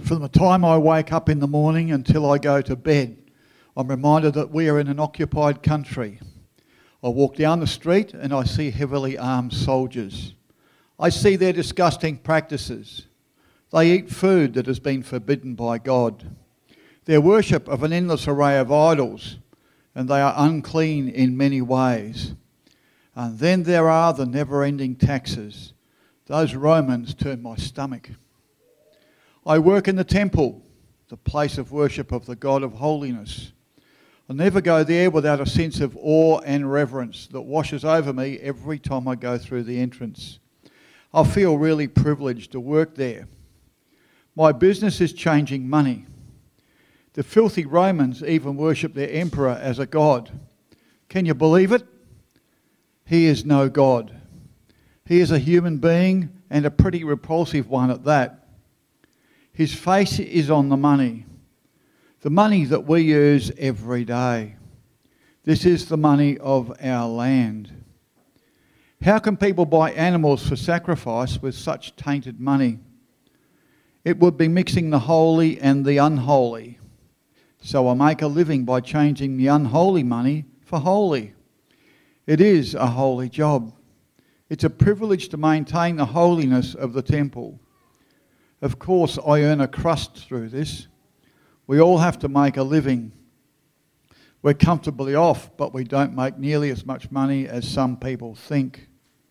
From the time I wake up in the morning until I go to bed, I'm reminded that we are in an occupied country. I walk down the street and I see heavily armed soldiers. I see their disgusting practices. They eat food that has been forbidden by God. Their worship of an endless array of idols, and they are unclean in many ways. And then there are the never-ending taxes. Those Romans turn my stomach. I work in the temple, the place of worship of the God of holiness. I never go there without a sense of awe and reverence that washes over me every time I go through the entrance. I feel really privileged to work there. My business is changing money. The filthy Romans even worship their emperor as a god. Can you believe it? He is no god. He is a human being, and a pretty repulsive one at that. His face is on the money that we use every day. This is the money of our land. How can people buy animals for sacrifice with such tainted money? It would be mixing the holy and the unholy. So I make a living by changing the unholy money for holy. It is a holy job. It's a privilege to maintain the holiness of the temple. Of course, I earn a crust through this. We all have to make a living. We're comfortably off, but we don't make nearly as much money as some people think.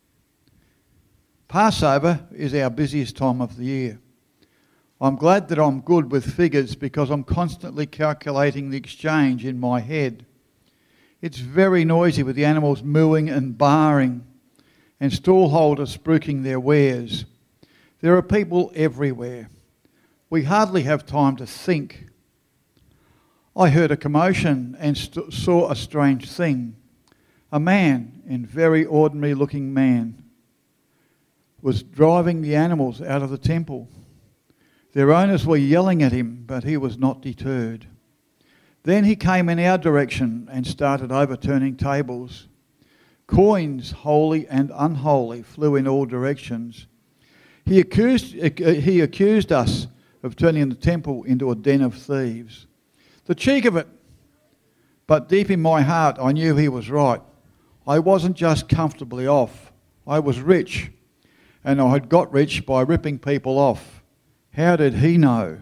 Passover is our busiest time of the year. I'm glad that I'm good with figures because I'm constantly calculating the exchange in my head. It's very noisy with the animals mooing and baaing and stallholders spruiking their wares. There are people everywhere. We hardly have time to think. I heard a commotion and saw a strange thing. A man, a very ordinary looking man, was driving the animals out of the temple. Their owners were yelling at him, but he was not deterred. Then he came in our direction and started overturning tables. Coins, holy and unholy, flew in all directions. He accused us of turning the temple into a den of thieves. The cheek of it! But deep in my heart, I knew he was right. I wasn't just comfortably off. I was rich, and I had got rich by ripping people off. How did he know?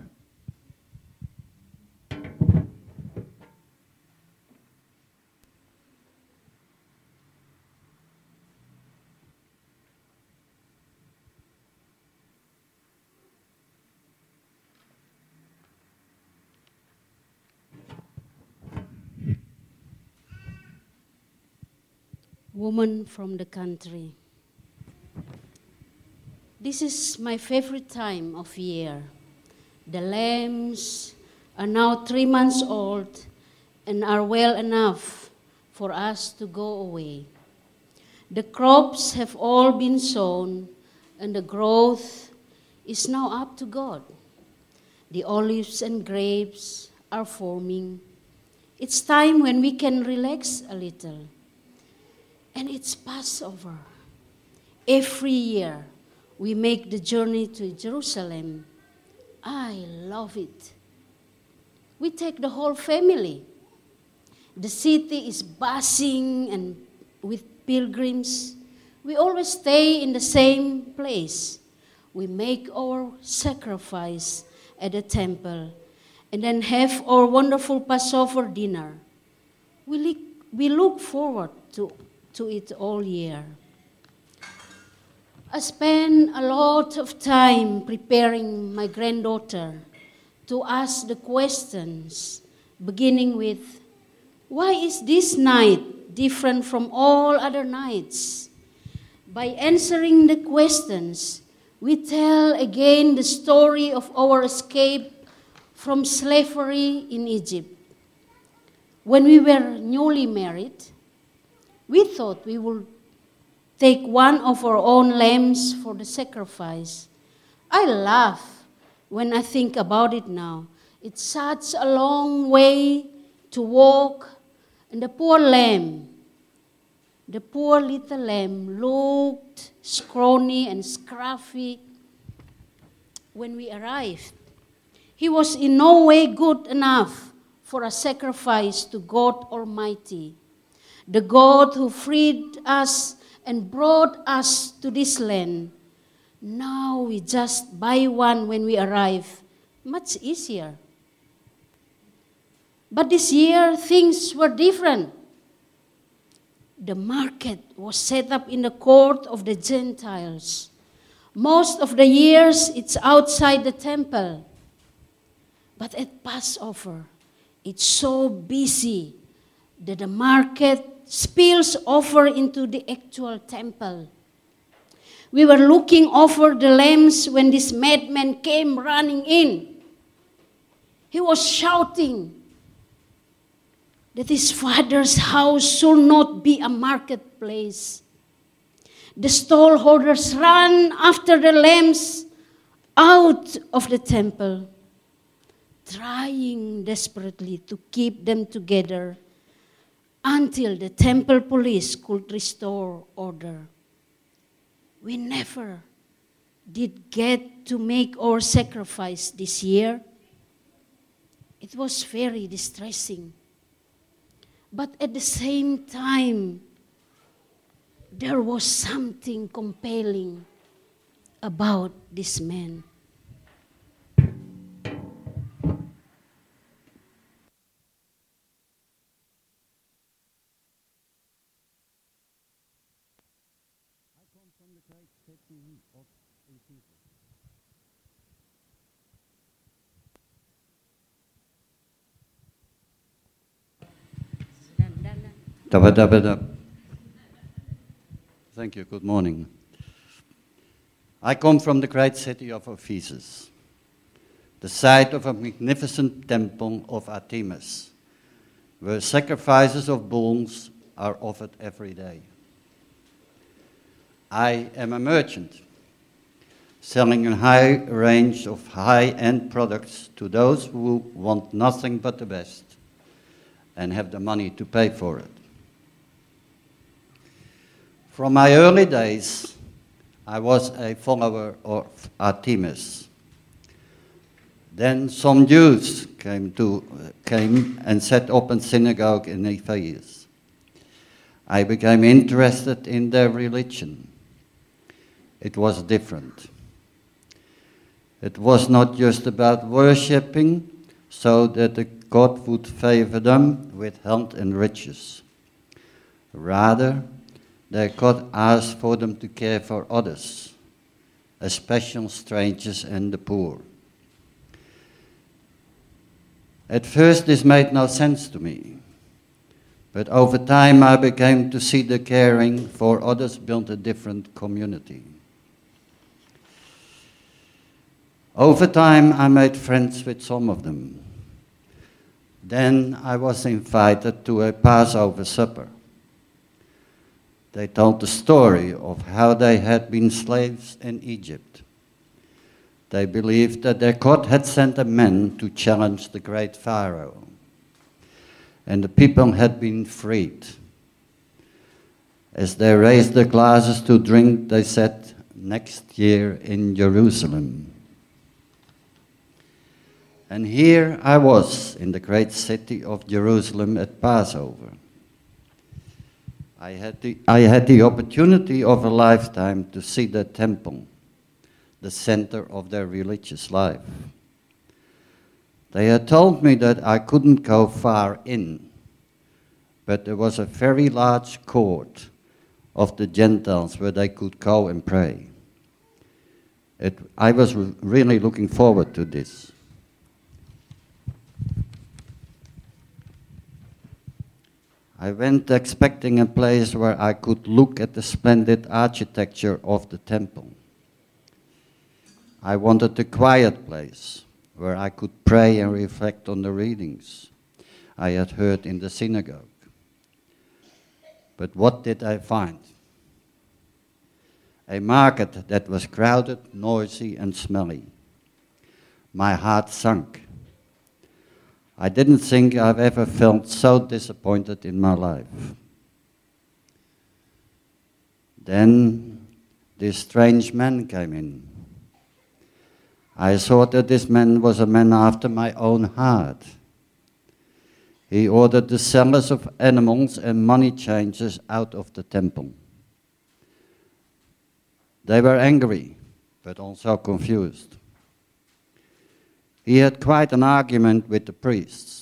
Woman from the country. This is my favorite time of year. The lambs are now 3 months old and are well enough for us to go away. The crops have all been sown and the growth is now up to God. The olives and grapes are forming. It's time when we can relax a little. And it's Passover. Every year, we make the journey to Jerusalem. I love it. We take the whole family. The city is buzzing and with pilgrims. We always stay in the same place. We make our sacrifice at the temple and then have our wonderful Passover dinner. We look forward to it all year. I spend a lot of time preparing my granddaughter to ask the questions, beginning with, why is this night different from all other nights? By answering the questions, we tell again the story of our escape from slavery in Egypt. When we were newly married, we thought we would take one of our own lambs for the sacrifice. I laugh when I think about it now. It's such a long way to walk, and the poor little lamb looked scrawny and scruffy when we arrived. He was in no way good enough for a sacrifice to God Almighty, the God who freed us and brought us to this land. Now we just buy one when we arrive. Much easier. But this year, things were different. The market was set up in the court of the Gentiles. Most of the years, it's outside the temple. But at Passover, it's so busy that the market spills over into the actual temple. We were looking over the lambs when this madman came running in. He was shouting that his father's house should not be a marketplace. The stallholders ran after the lambs out of the temple, trying desperately to keep them together until the temple police could restore order. We never did get to make our sacrifice this year. It was very distressing. But at the same time, there was something compelling about this man. Thank you. Good morning. I come from the great city of Ephesus, the site of a magnificent temple of Artemis, where sacrifices of bulls are offered every day. I am a merchant, selling a high range of high-end products to those who want nothing but the best and have the money to pay for it. From my early days, I was a follower of Artemis. Then some Jews came and set up a synagogue in Ephesus. I became interested in their religion. It was different. It was not just about worshipping so that the God would favor them with health and riches. Rather, their God asked for them to care for others, especially strangers and the poor. At first, this made no sense to me, but over time I began to see the caring for others build a different community. Over time, I made friends with some of them. Then I was invited to a Passover supper. They told the story of how they had been slaves in Egypt. They believed that their God had sent a man to challenge the great Pharaoh, and the people had been freed. As they raised their glasses to drink, they said, "Next year in Jerusalem." And here I was in the great city of Jerusalem at Passover. I had the opportunity of a lifetime to see the temple, the center of their religious life. They had told me that I couldn't go far in, but there was a very large court of the Gentiles where they could go and pray. I was really looking forward to this. I went expecting a place where I could look at the splendid architecture of the temple. I wanted a quiet place where I could pray and reflect on the readings I had heard in the synagogue. But what did I find? A market that was crowded, noisy, and smelly. My heart sunk. I didn't think I've ever felt so disappointed in my life. Then this strange man came in. I thought that this man was a man after my own heart. He ordered the sellers of animals and money changers out of the temple. They were angry, but also confused. He had quite an argument with the priests.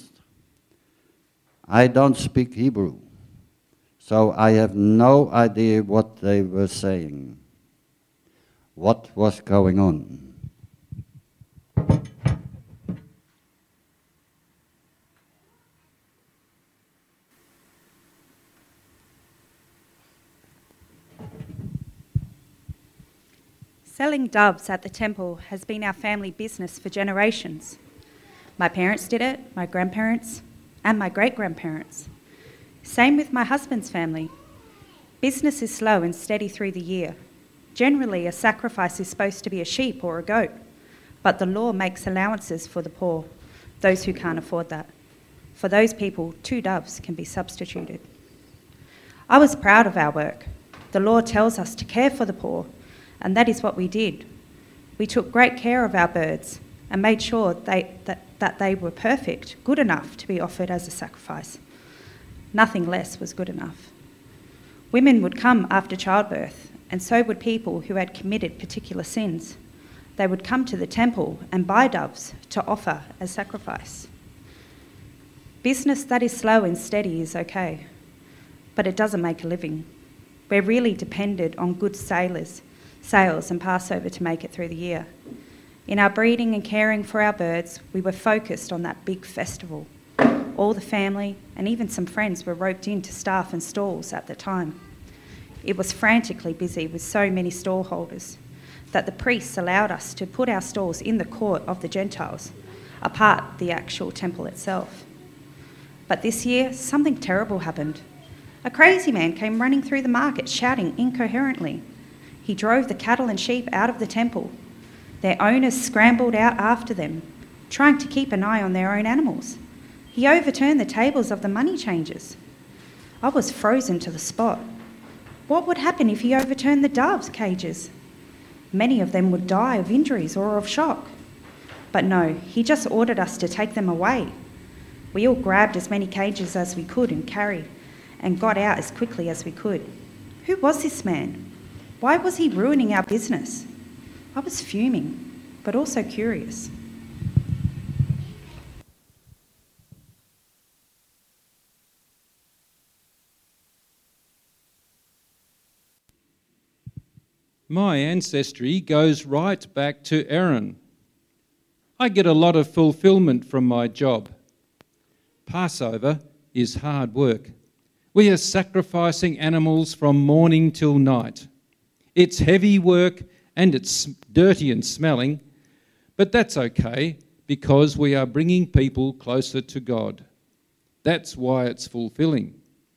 I don't speak Hebrew, so I have no idea what they were saying. What was going on? Selling doves at the temple has been our family business for generations. My parents did it, my grandparents, and my great-grandparents. Same with my husband's family. Business is slow and steady through the year. Generally, a sacrifice is supposed to be a sheep or a goat, but the law makes allowances for the poor, those who can't afford that. For those people, 2 doves can be substituted. I was proud of our work. The law tells us to care for the poor, and that is what we did. We took great care of our birds and made sure that they were perfect, good enough to be offered as a sacrifice. Nothing less was good enough. Women would come after childbirth, and so would people who had committed particular sins. They would come to the temple and buy doves to offer as sacrifice. Business that is slow and steady is okay, but it doesn't make a living. We're really dependent on good sales and Passover to make it through the year. In our breeding and caring for our birds, we were focused on that big festival. All the family and even some friends were roped into staff and stalls at the time. It was frantically busy with so many stall holders that the priests allowed us to put our stalls in the court of the Gentiles, apart the actual temple itself. But this year, something terrible happened. A crazy man came running through the market shouting incoherently. He drove the cattle and sheep out of the temple. Their owners scrambled out after them, trying to keep an eye on their own animals. He overturned the tables of the money changers. I was frozen to the spot. What would happen if he overturned the doves' cages? Many of them would die of injuries or of shock. But no, he just ordered us to take them away. We all grabbed as many cages as we could and carried, and got out as quickly as we could. Who was this man? Why was he ruining our business? I was fuming, but also curious. My ancestry goes right back to Aaron. I get a lot of fulfillment from my job. Passover is hard work. We are sacrificing animals from morning till night. It's heavy work and it's dirty and smelling, but that's okay because we are bringing people closer to God. That's why it's fulfilling.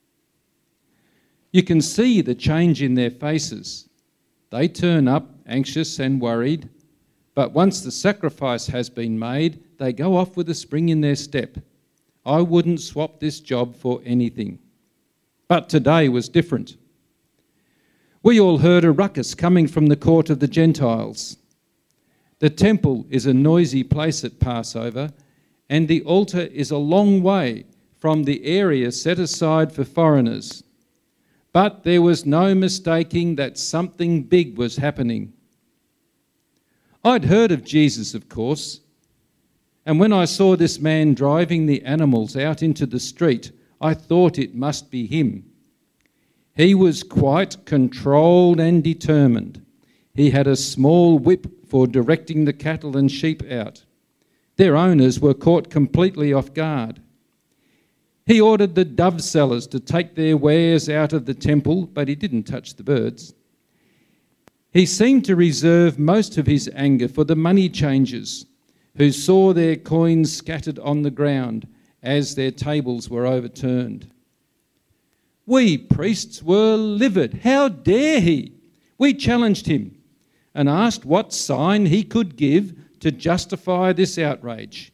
You can see the change in their faces. They turn up anxious and worried, but once the sacrifice has been made, they go off with a spring in their step. I wouldn't swap this job for anything. But today was different. We all heard a ruckus coming from the court of the Gentiles. The temple is a noisy place at Passover, and the altar is a long way from the area set aside for foreigners. But there was no mistaking that something big was happening. I'd heard of Jesus, of course, and when I saw this man driving the animals out into the street, I thought it must be him. He was quite controlled and determined. He had a small whip for directing the cattle and sheep out. Their owners were caught completely off guard. He ordered the dove sellers to take their wares out of the temple, but he didn't touch the birds. He seemed to reserve most of his anger for the money changers, who saw their coins scattered on the ground as their tables were overturned. We priests were livid. How dare he? We challenged him and asked what sign he could give to justify this outrage.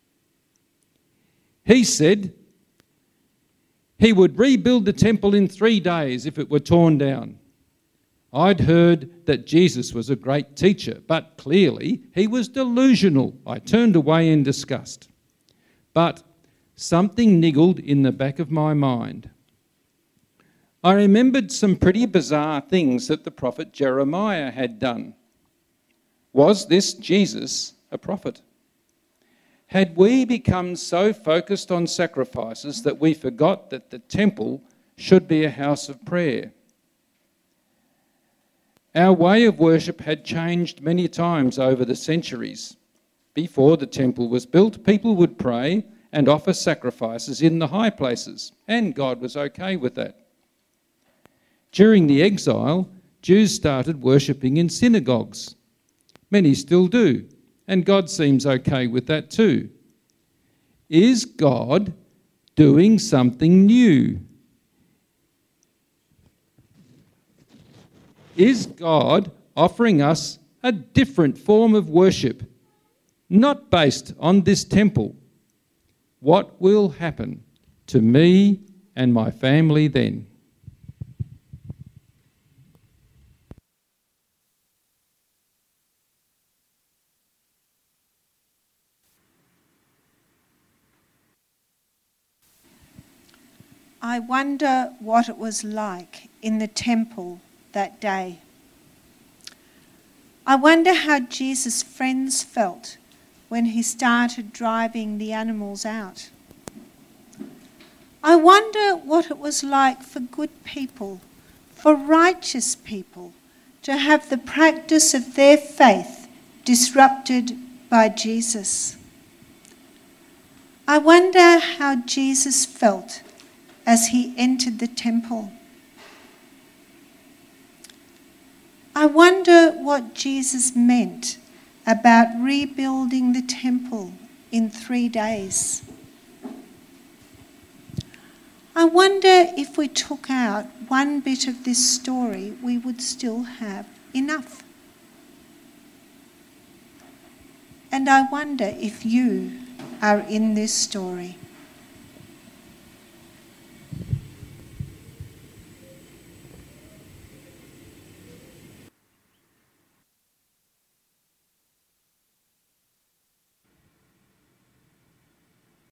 He said he would rebuild the temple in 3 days if it were torn down. I'd heard that Jesus was a great teacher, but clearly he was delusional. I turned away in disgust. But something niggled in the back of my mind. I remembered some pretty bizarre things that the prophet Jeremiah had done. Was this Jesus a prophet? Had we become so focused on sacrifices that we forgot that the temple should be a house of prayer? Our way of worship had changed many times over the centuries. Before the temple was built, people would pray and offer sacrifices in the high places, and God was okay with that. During the exile, Jews started worshipping in synagogues. Many still do, and God seems okay with that too. Is God doing something new? Is God offering us a different form of worship, not based on this temple? What will happen to me and my family then? I wonder what it was like in the temple that day. I wonder how Jesus' friends felt when he started driving the animals out. I wonder what it was like for good people, for righteous people, to have the practice of their faith disrupted by Jesus. I wonder how Jesus felt as he entered the temple. I wonder what Jesus meant about rebuilding the temple in 3 days. I wonder if we took out one bit of this story, we would still have enough. And I wonder if you are in this story.